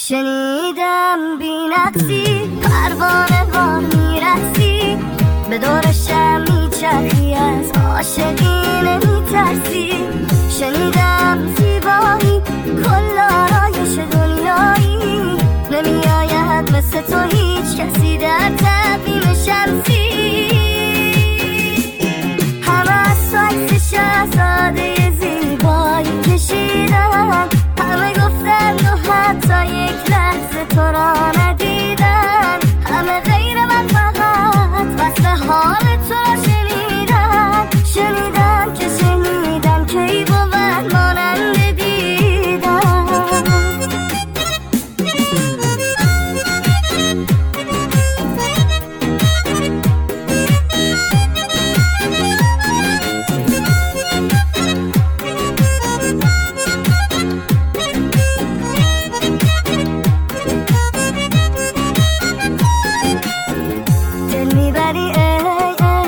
شنیدم بی‌نقصی پروانه وار میرسی به دورشم میچرخی از عاشقی نمیترسی شنیدم زیبایی کل آرایش دنیایی نمیآید مثل تو هیچ کسی در تقویم شمسی همه از سایس شهزاده زیبایی کشیدن همه گفتن و حتی یک لحظه تو را ندیدن همه غیر من فقط وصف حال تو را شنیدن که شنیدن که ای بود مانند دیدن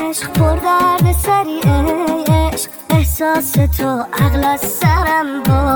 احساس تو عقل از سرم بود